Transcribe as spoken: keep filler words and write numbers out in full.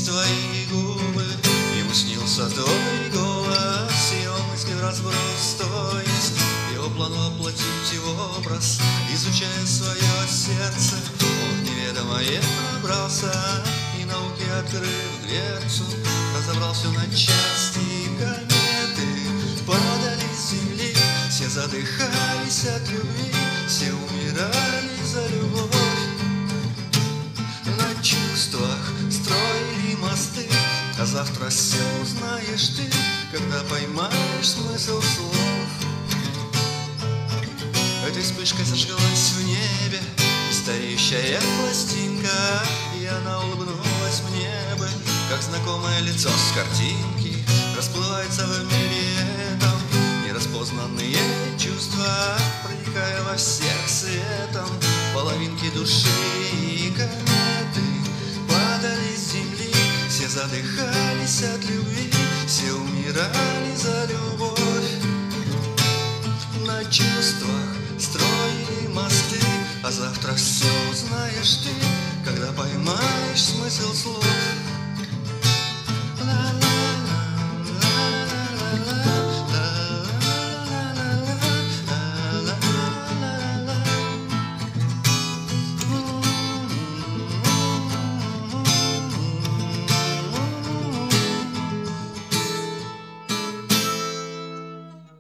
твои губы, ему снился твой голос, его мысли в разброс, то есть его план воплотить его образ, изучая свое сердце, он неведомое пробрался, и науки, открыв дверцу, разобрал все на части. Кометы падали с земли, все задыхались от любви, все умирали за любовь. На чувствах строили мосты, а завтра все узнаешь ты, когда поймаешь смысл слов. Этой вспышкой зажгалась в небе стареющая пластинка, и она улыбнулась мне бы, как знакомое лицо с картинки. Расплывается в мире этом нераспознанные чувства, проникая во всех светом половинки души. И кометы падали с земли, все задыхались от любви, все умирали за любовь. На чувствах строили мосты, а завтра все узнаешь ты, когда поймаешь смысл слов.